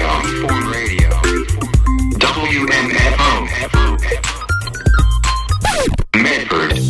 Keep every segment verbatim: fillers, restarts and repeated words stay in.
Freeform Radio. W M F O. Medford.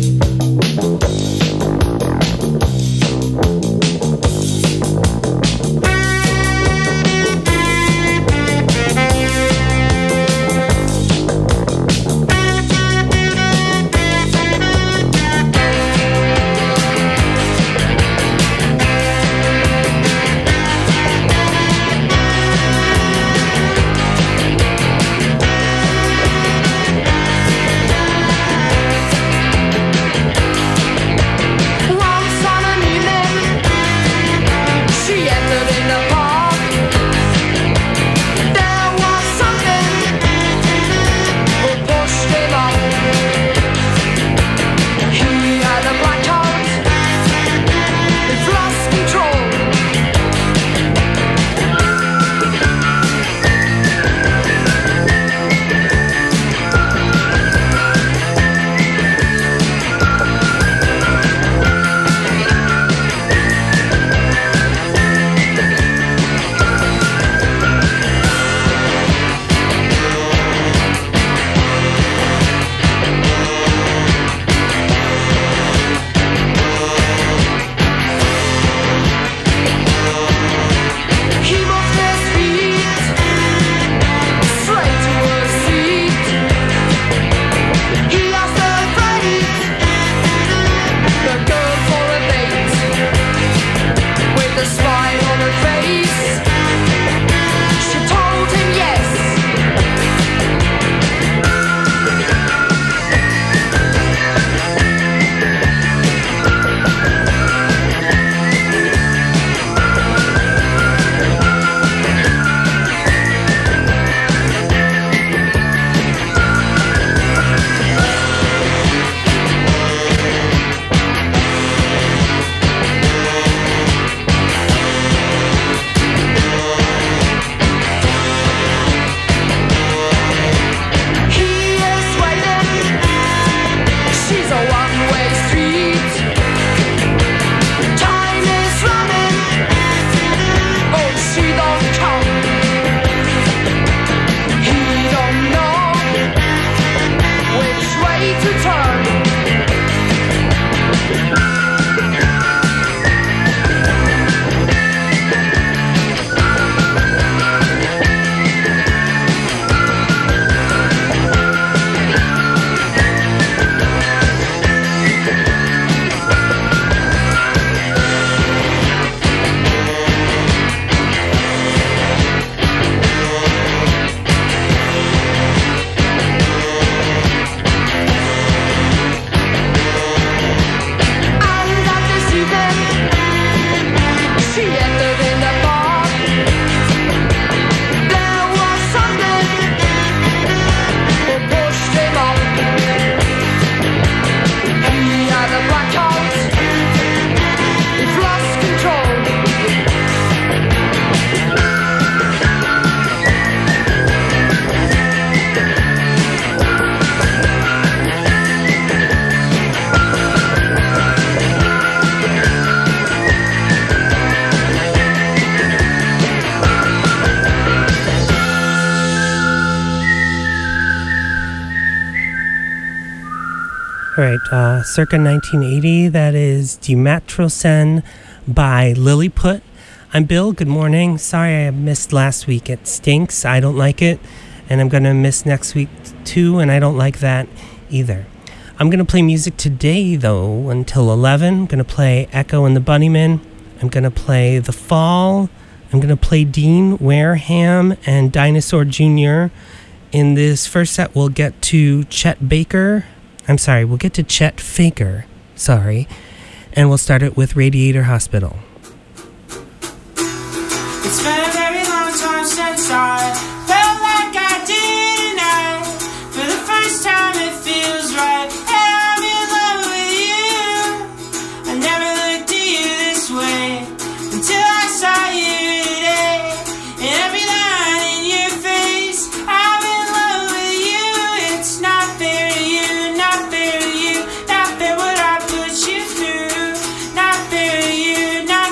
All right, uh, circa nineteen eighty, that is Die Matrosen by Lilliput. I'm Bill, good morning. Sorry I missed last week. It stinks, I don't like it, and I'm going to miss next week too, and I don't like that either. I'm going to play music today, though, until eleven. I'm going to play Echo and the Bunnymen. I'm going to play The Fall. I'm going to play Dean Wareham and Dinosaur Junior In this first set, we'll get to Chet Baker. I'm sorry, we'll get to Chet Faker. Sorry. And we'll start it with Radiator Hospital. It's been a very long time since I felt like I did tonight. For the first time it feels right. Hey, I'm in love with you. I never looked at you this way until I saw you today. And every line in your face, I'm in love with you. It's not fair to you, not fair to you, not fair what I put you through. Not fair to you, not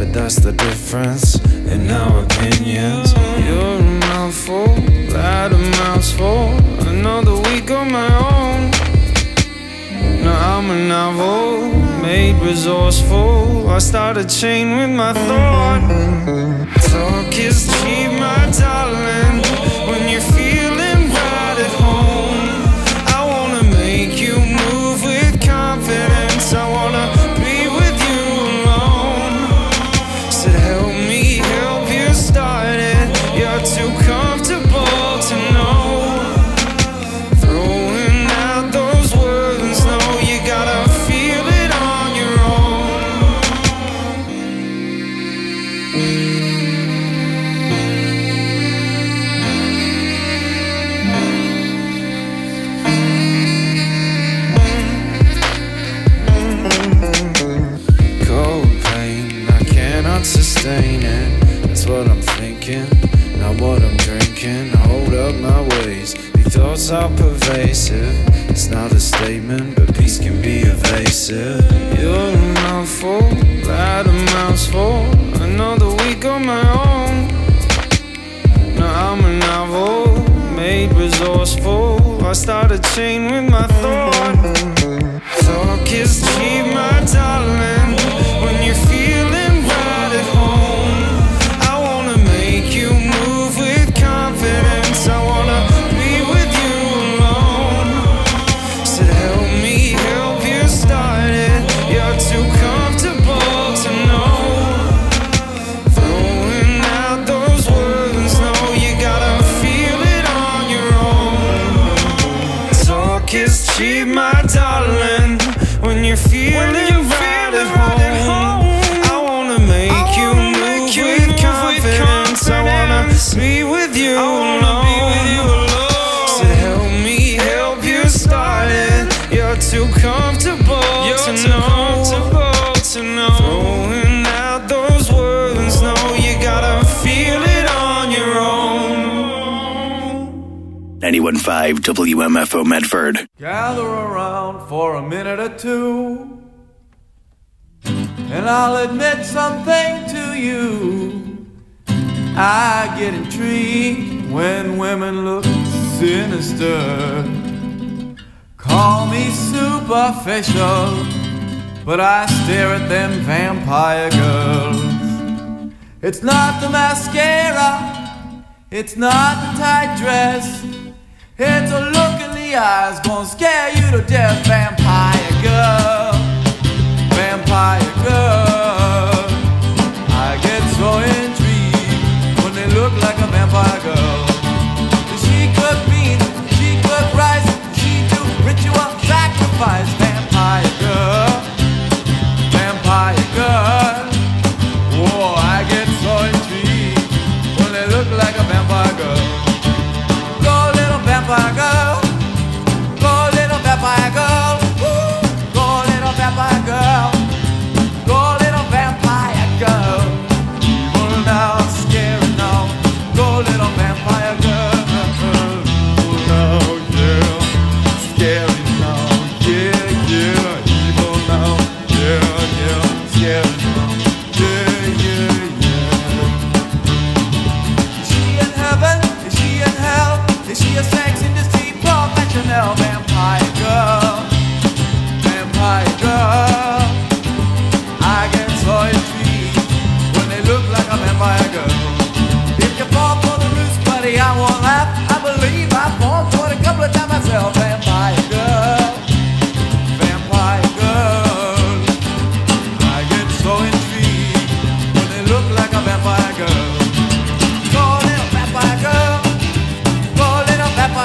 said that's the difference in our opinions. You're a mouthful, that a mouthful. Another week on my own. Now I'm a novel, made resourceful. I start a chain with my thought. Talk is cheap, my darling, when you're feeling right at home. I wanna make you move with confidence. I wanna be with you alone. Said help me help you start it. You're too comfortable to know. Throwing out those words, no, you gotta feel it on your own. Cold pain, I cannot sustain it. That's what I'm thinking, not what I'm drinking. Hold up my ways, these thoughts are pervasive. It's not a statement, but peace can be evasive. You're a mouthful, that a mouthful. Another week on my own. Now I'm a novel, made resourceful. I start a chain with my thought. Talk is cheap, my darling, when you're feeling right at home. I wanna make you move with confidence. I wanna be with you alone. Said help me help you start it. You're too comfortable to know. Throwing out those words, no, you gotta feel it on your own. Talk is cheap, my darling, when you're feeling right at home. I wanna make you move with confidence. I wanna be with you alone. So help me help you start it. You're too comfortable to know. Throwing out those words, no, you gotta feel it on your own. ninety-one point five W M F O Medford. Gather around for a minute or two, and I'll admit something to you. I get intrigued when women look sinister. Call me superficial, but I stare at them vampire girls. It's not the mascara, it's not the tight dress, it's a look in the eyes gonna scare you to death. Vampire girl, vampire girl. I get so intrigued when they look like a vampire girl. She could beat, she could rise, she do ritual sacrifice. Vampire girl, vampire girl. Whoa, I get so intrigued when they look like a vampire girl. Go little vampire girl, go little vampire girl. Woo! Go little vampire girl, go little vampire girl. Evil now, scary now. Go little vampire girl. Evil now, yeah. Scary now, yeah, yeah. Evil now, yeah, yeah. Scary now, yeah, yeah, yeah. Is she in heaven? Is she in hell? Is she a sex industry professional? Vampire girl, vampire girl. I get so intrigued when they look like a vampire girl. If you fall for the roost, buddy, I won't laugh. I believe I fall for it a couple of times myself. Vampire girl, vampire girl. I get so intrigued when they look like a vampire girl. Go little vampire girl, go little vampire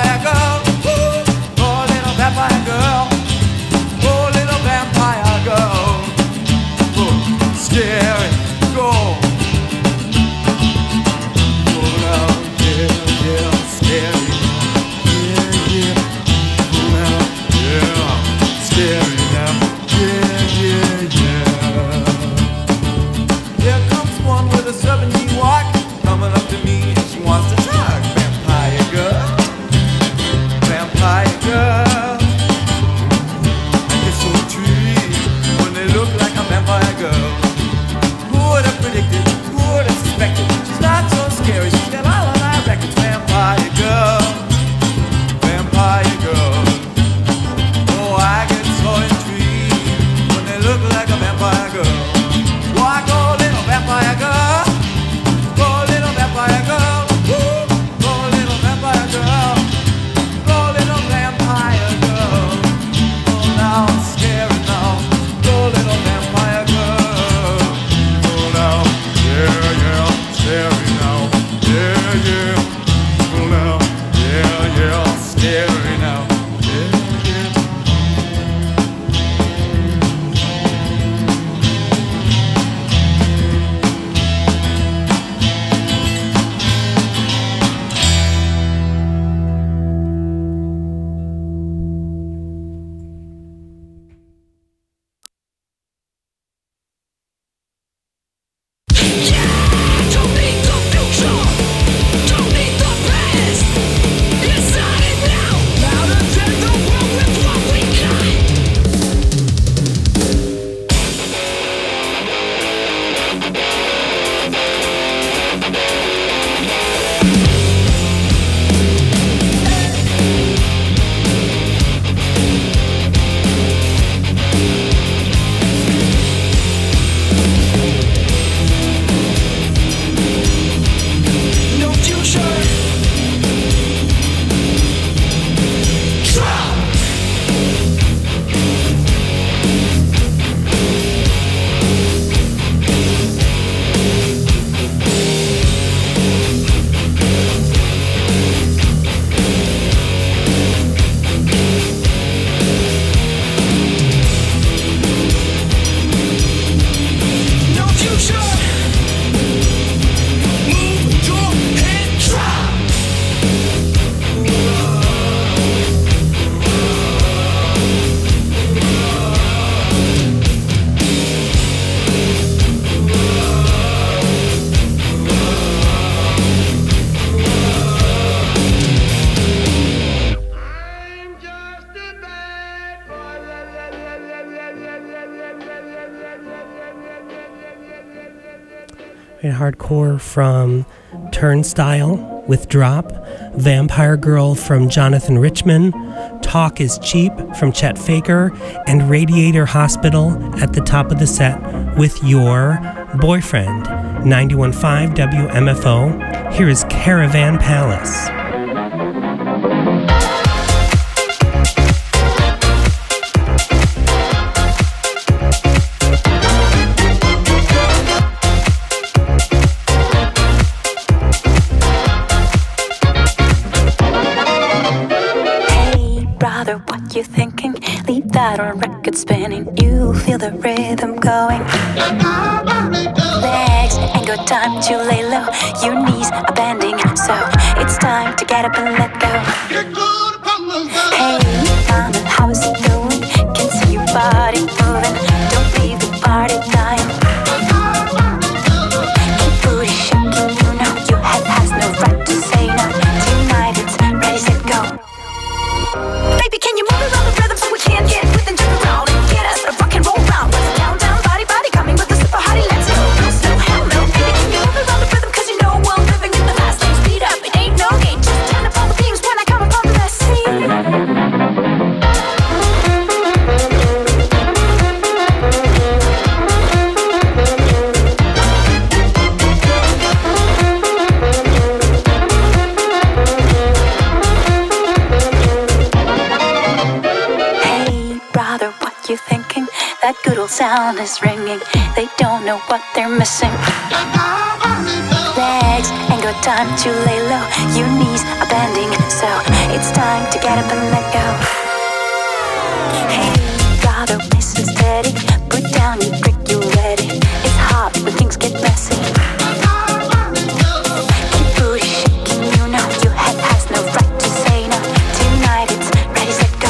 Concrete Hardcore from Turnstile with Drop, Vampire Girl from Jonathan Richman, Talk is Cheap from Chet Faker, and Radiator Hospital at the top of the set with Your Boyfriend. ninety-one point five W M F O, here is Caravan Palace. You thinking, leave that on record spinning. You feel the rhythm going. Legs ain't got time to lay low. Your knees are bending, so it's time to get up and let go. Hey, mama, how is it going? Can see your body moving. Don't leave the party dying. Keep booty shaking, you know your head has no right to say no. Tonight it's ready, set, go. Baby, can you move around the rhythm so we can get with and jump around and get us a rock and roll round? Let's down, down, body, body, coming with a super hottie, let's go. No, slow, hell no. Baby, can you move around the rhythm? Cause you know we're living in the fast lane. Speed up, it ain't no game. Just turn up all the beams when I come upon the scene. You thinking that good old sound is ringing? They don't know what they're missing. Legs ain't got time to lay low. Your knees are bending, so it's time to get up and let go. Hey, brother, listen steady. Put down your brick, you ready? It's hot when things get messy. Keep booty shaking, you know your head has no right to say no. Tonight it's ready, set, go.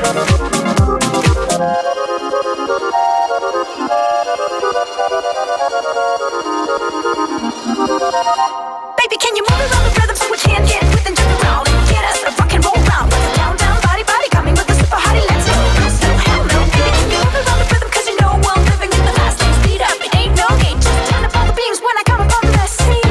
Baby, can you move around the rhythm so we can get with and jump around and get us a rock and roll round? Let's down, down, body, body, coming with a super hottie, let's go. No, slow, hell no. Baby, can you move around the rhythm? Cause you know we're living in the fast lane. Speed up, it ain't no game. Just turn up all the beams when I come upon the scene.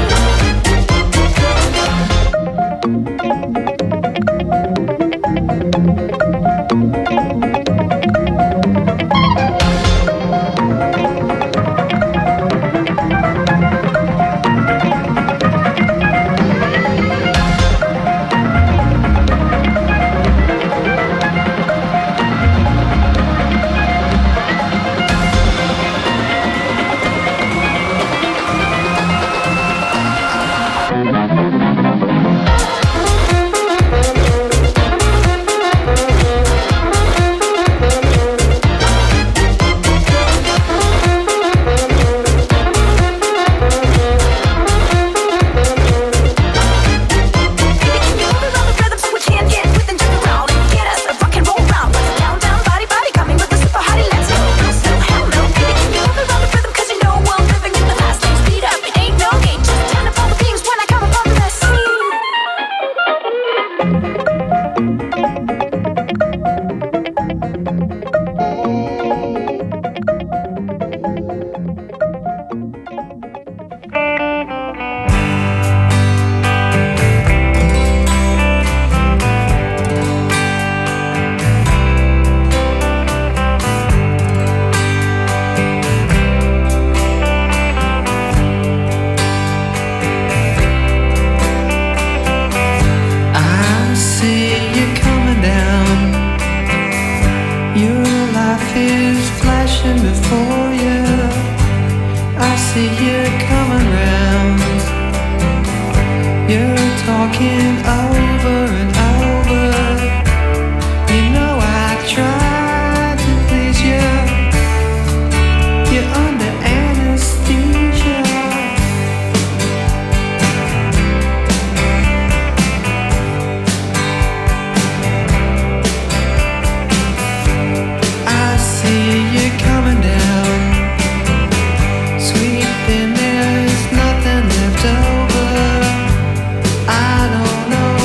Nothing left over. I don't know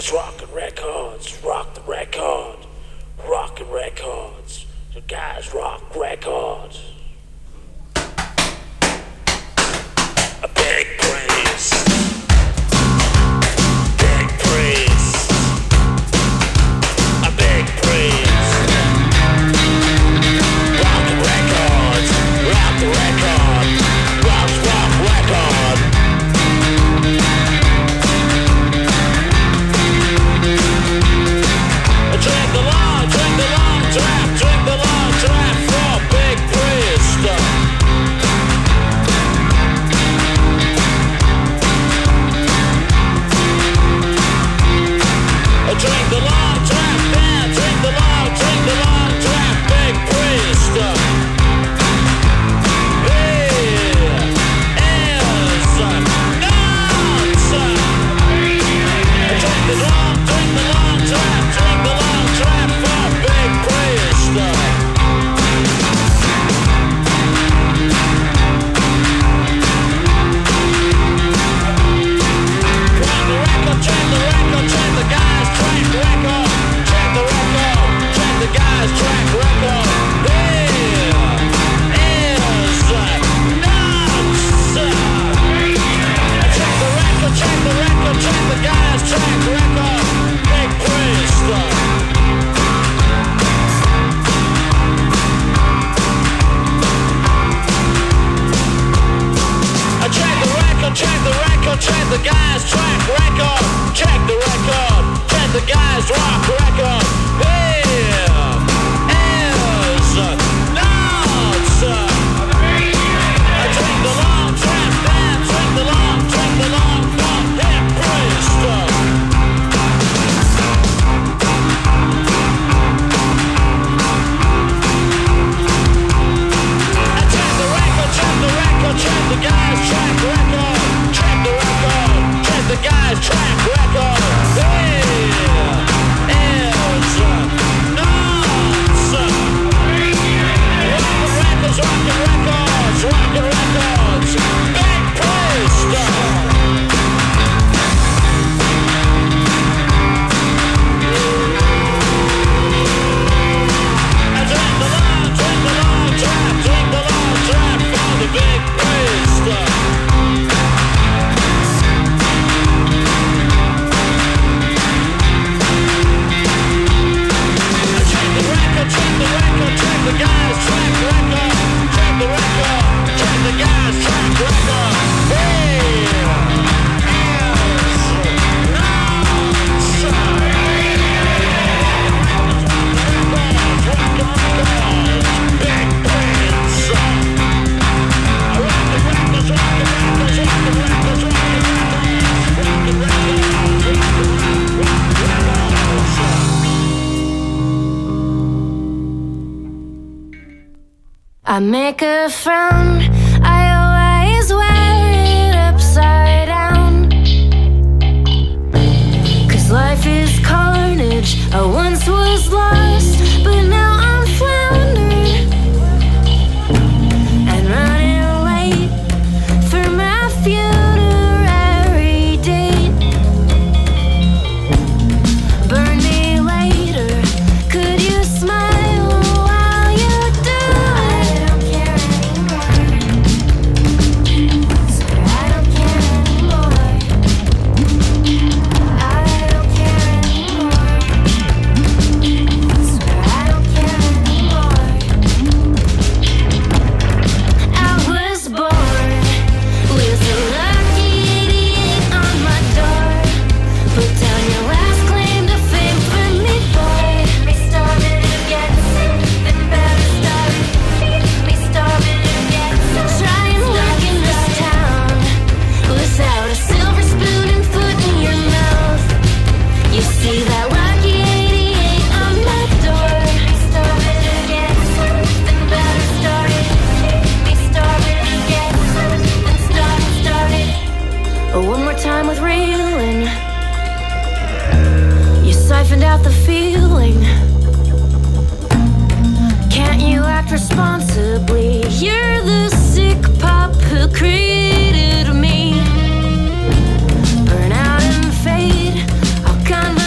guys rockin' records, rock the record, rockin' records, the guys rock records. A big praise, big praise, a big praise. Rock the records, rock the record, rock, rock record. Drink the long, drink the long draft, drink the long draft for big priest. Drink the long draft, man, drink the long, drink the long draft, big priest. Here is nuts. Drink the long, drink the long draft, drink the long draft for big priest. Check the record, check the record, check the guys track record. Check the record, check the guys track record. Here is nuts. Check the record, check the record, check the guys track record. Big priest. Check the record, check the record, check the guys track record. Check the record, check the guys rock record. Here is nuts. Drink the long trap band, drink the long, drink the long pump, hip priest. Check the record, check the record, check the guys track record. Check the record, check the guys track record. Here is nuts. Rockin' records, rockin' records, rockin' records. Big priest. Drink the long, drink the long trap, drink the long trap for the big priest. Check the record, check the record, check the guys track record. Check the record, check the guys track record. Here is I make a frown, I always wear it upside down. Cause life is carnage, I once was lost, but now I'm floundering. And running late for my funerary date. Burn me later, could you smile while you do it? I don't care anymore. Swear I don't care anymore. I don't care anymore. Swear I don't care anymore. I was born with a lucky eighty-eight on my door. Put down your last claim to fame for me, boy. Me starving again, then better start. Me starving again. Try and walk in this town without a silver spoon and foot in your mouth. You see that lucky eighty-eight on my door. Me starving again, then better start. Me starving again, then start, started. One more time with reeling. You siphoned out the feeling. Can't you act responsibly? You're the sick pup who created me. Burn out and fade, I'll convert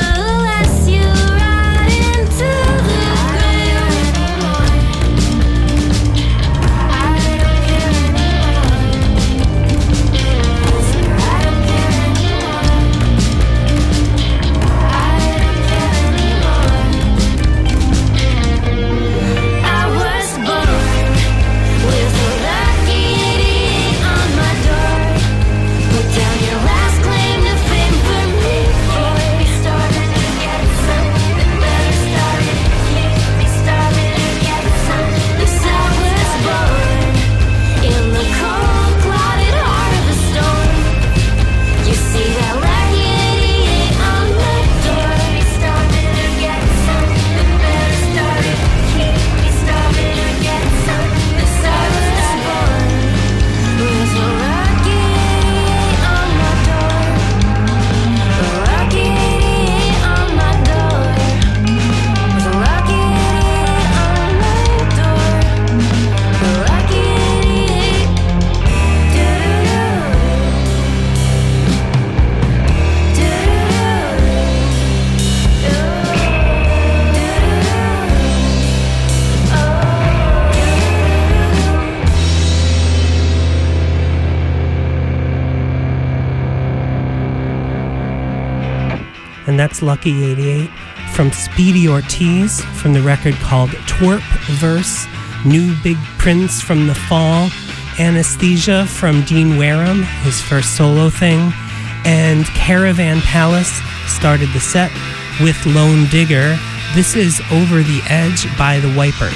and that's Lucky eighty-eight from Speedy Ortiz from the record called Twerp Verse, New Big Prince from The Fall, Anesthesia from Dean Wareham, his first solo thing, and Caravan Palace started the set with Lone Digger. This is Over the Edge by the Wipers.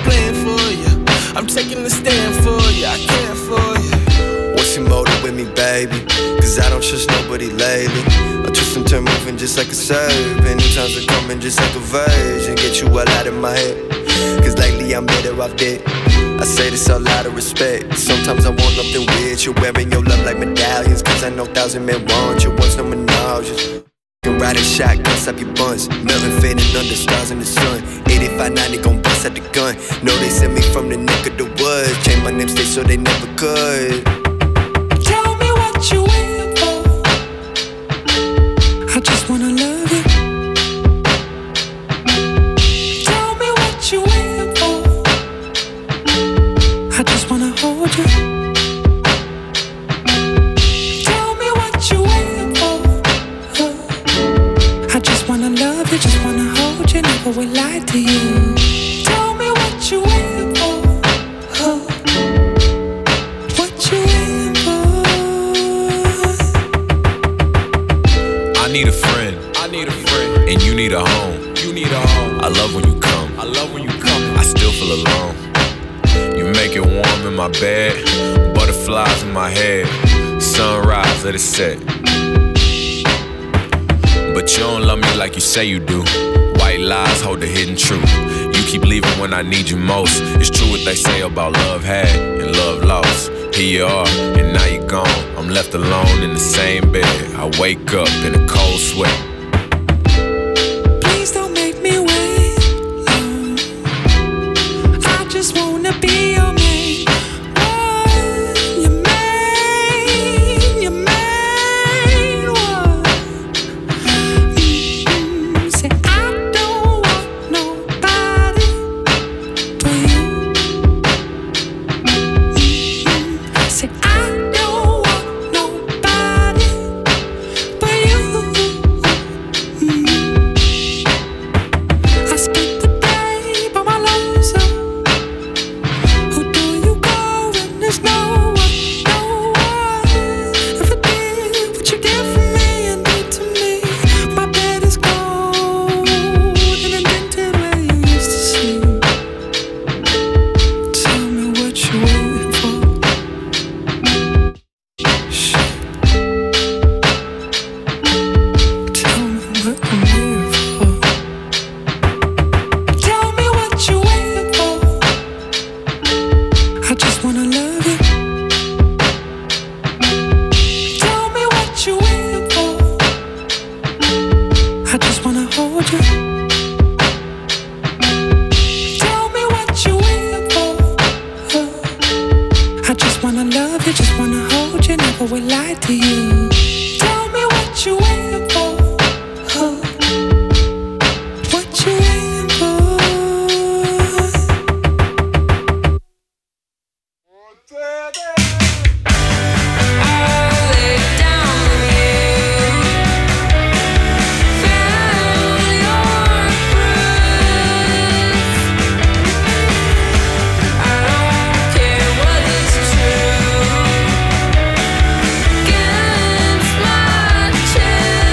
I'm taking a stand for you, I care for you. What's your motive with me, babe? baby. Cause I don't trust nobody lately. I trust them turn moving just like a serve. And in times are coming just like a verge. And get you all out of my head. Cause lately I'm better off dead. I say this all out of respect. Sometimes I want nothing weird. You're wearing your love like medallions. Cause I know thousand men want you. Once no menages. Can ride a shotgun, stop your buns. Nothing fading under stars in the sun. eighty-five ninety gon' bust out the gun. Know they sent me from the neck of the woods. Change my name, stay so they never could. Tell me what you waiting for. I just wanna love you. Tell me what you waiting for. I just wanna hold you. Tell me what you waiting for. I just wanna love you, just wanna hold you, never will lie to you. Tell me what you waiting for. What you waiting for? I need a friend, I need a friend, and you need a home. You need a home. I love when you come, I love when you come. I still feel alone. You make it warm in my bed, butterflies in my head, sunrise, let it set. But you don't love me like you say you do. White lies hold the hidden truth. You keep leaving when I need you most. It's true what they say about love had and love lost. Here you are, and now you're gone. I'm left alone in the same bed. I wake up in a cold sweat. Please don't make me wait long. I just wanna be your man. One, your man, your main one. Mm, say I don't want nobody but you. Mm, say I don't want nobody but you. Mm. I spent the day by my lonesome. Who do you call when there's no one, no one ever did what you did for me and did to me? My bed is cold and I'm dented where you used to sleep. Tell me what you waiting for. Shit. Tell me what I'm waiting for. Tell me what you waiting for. I just wanna love you. Tell me what you waiting for. I just wanna hold you. Tell me what you waiting for. I just wanna love you, just wanna hold you, never will lie to you. Tell me what you waiting for. What you waiting for? Against my chest.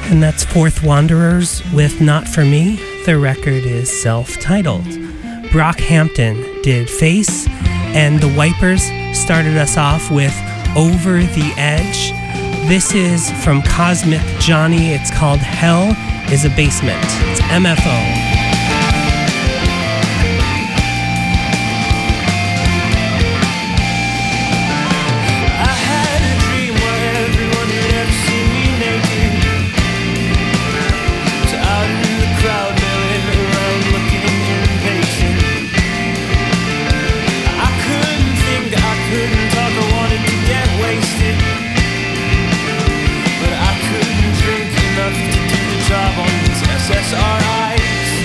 And that's Fourth Wanderers with Not For Me. The record is self-titled. Brock Hampton did Face, and the Wipers started us off with Over the Edge. This is from Cosmic Johnny. It's called Hell is a Basement. It's M F O. S R I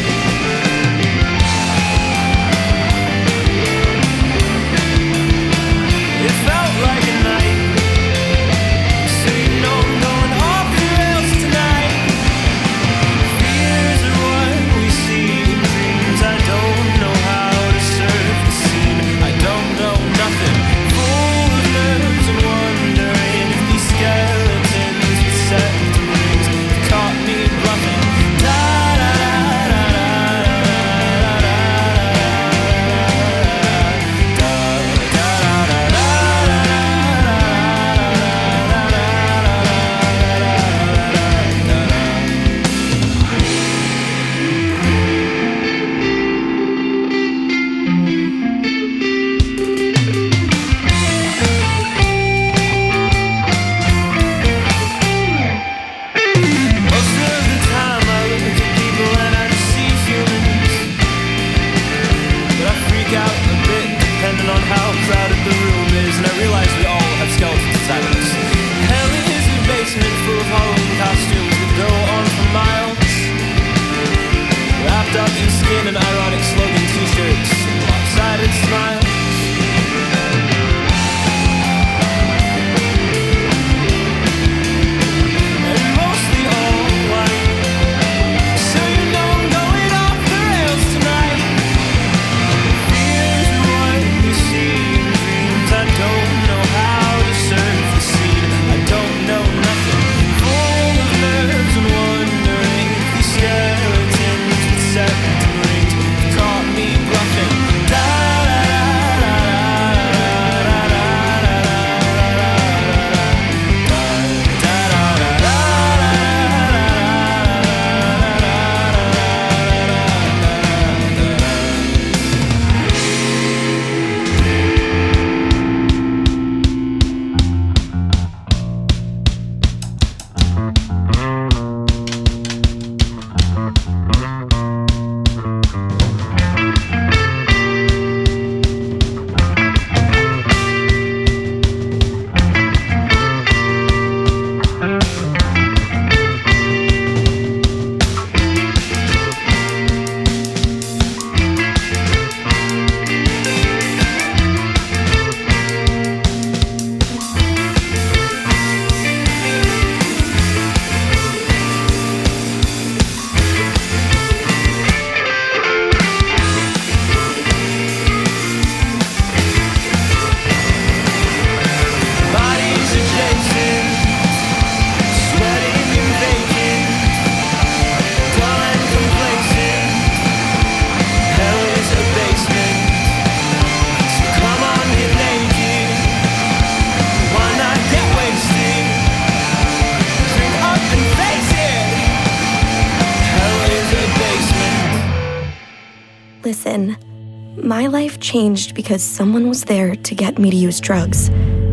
Listen, my life changed because someone was there to get me to use drugs.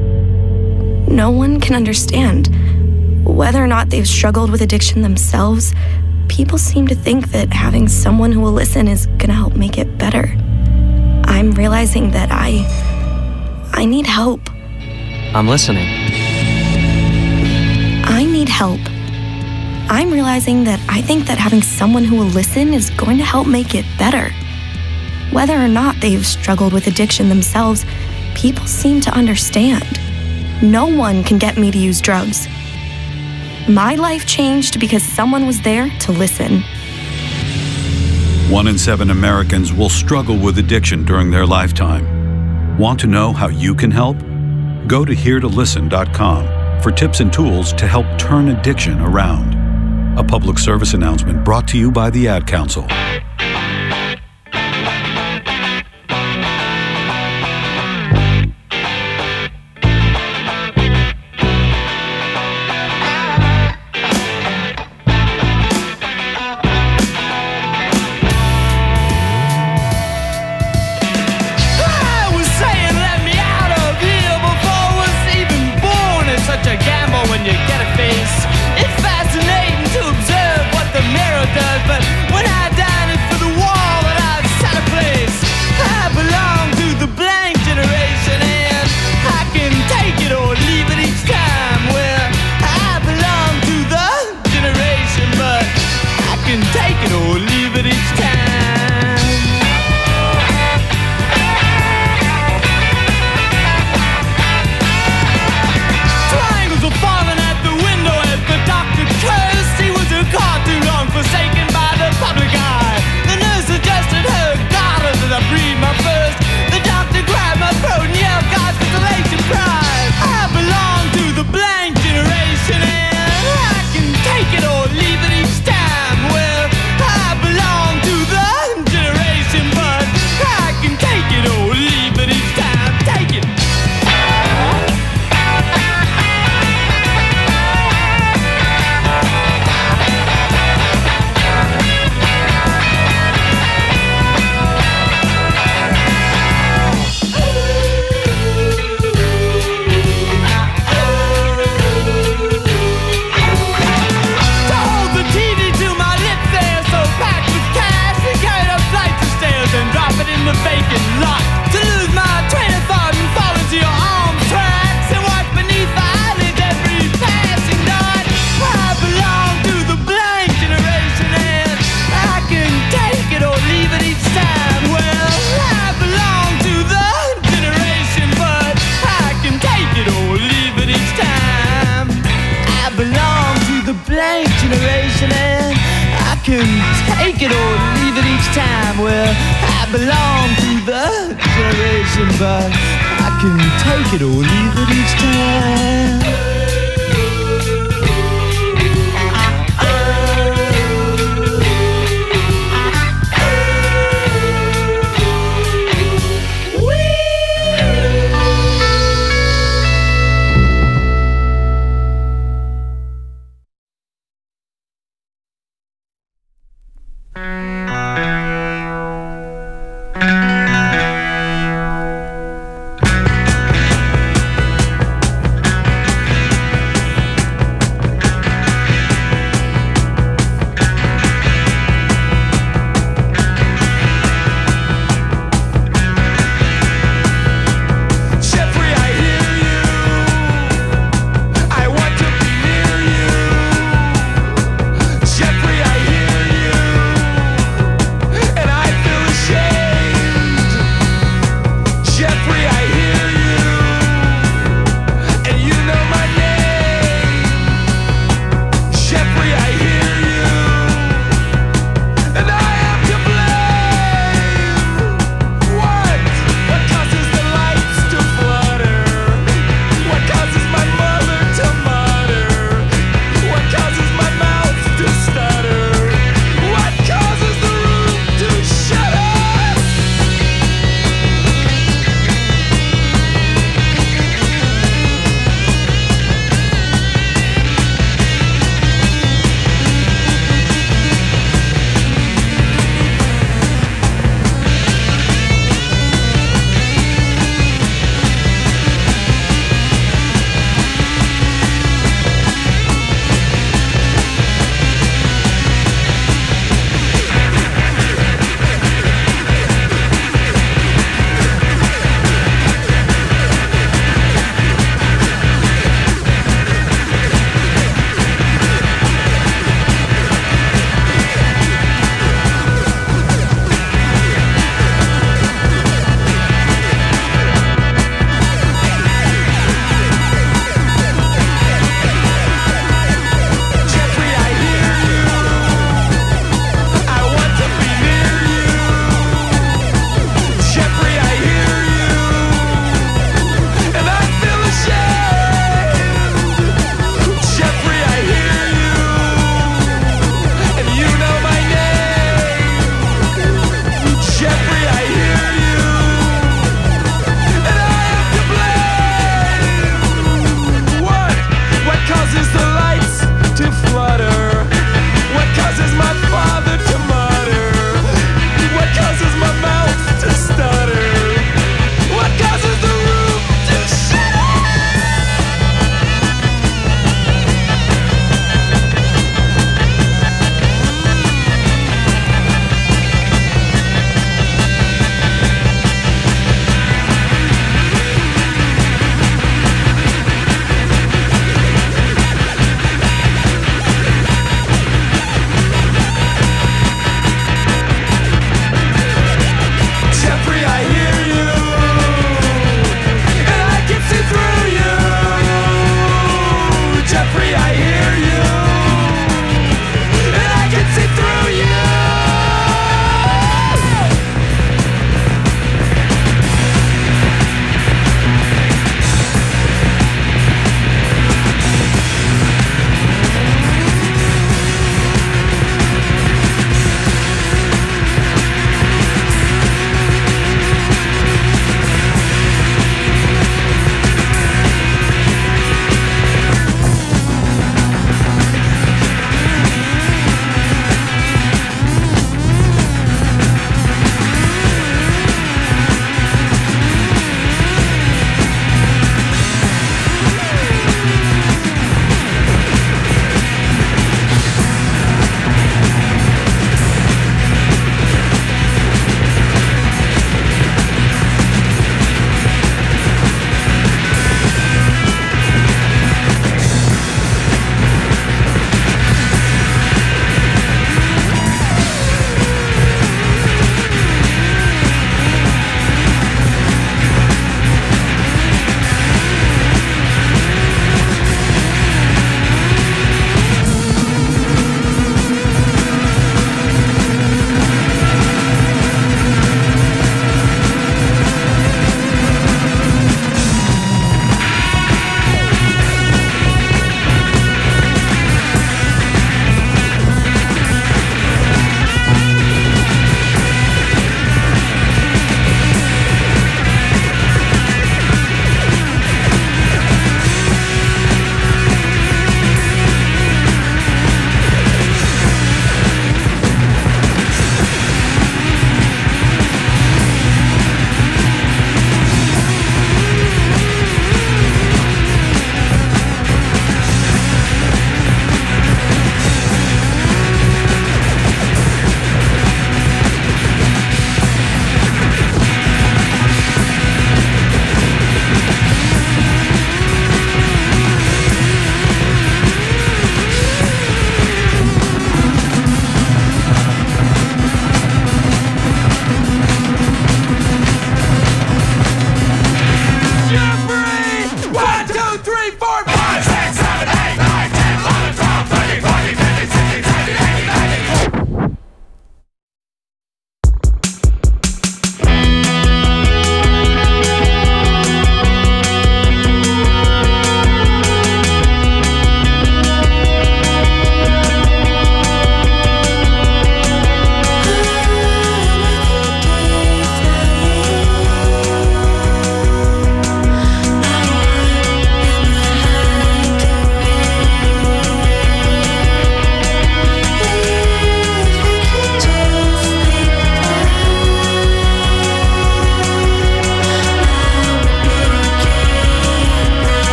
No one can understand. Whether or not they've struggled with addiction themselves, people seem to think that having someone who will listen is gonna help make it better. I'm realizing that I... I need help. I'm listening. I need help. I'm realizing that I think that having someone who will listen is going to help make it better. Whether or not they've struggled with addiction themselves, people seem to understand. No one can get me to use drugs. My life changed because someone was there to listen. One in seven Americans will struggle with addiction during their lifetime. Want to know how you can help? Go to here to listen dot com for tips and tools to help turn addiction around. A public service announcement brought to you by the Ad Council.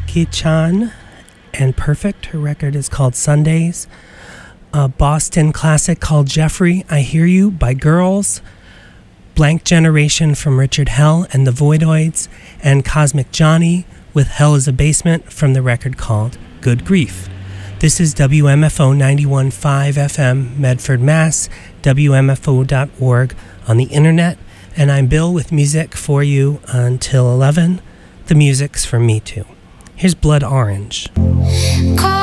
Jackie Chan and Perfect. Her record is called Sundays. A Boston classic called Jeffrey, I Hear You by Girls. Blank Generation from Richard Hell and the Voidoids. And Cosmic Johnny with Hell is a Basement from the record called Good Grief. This is W M F O ninety-one point five F M, Medford, Mass, W M F O dot org on the internet. And I'm Bill with music for you until eleven. The music's from me too. Here's Blood Orange. Call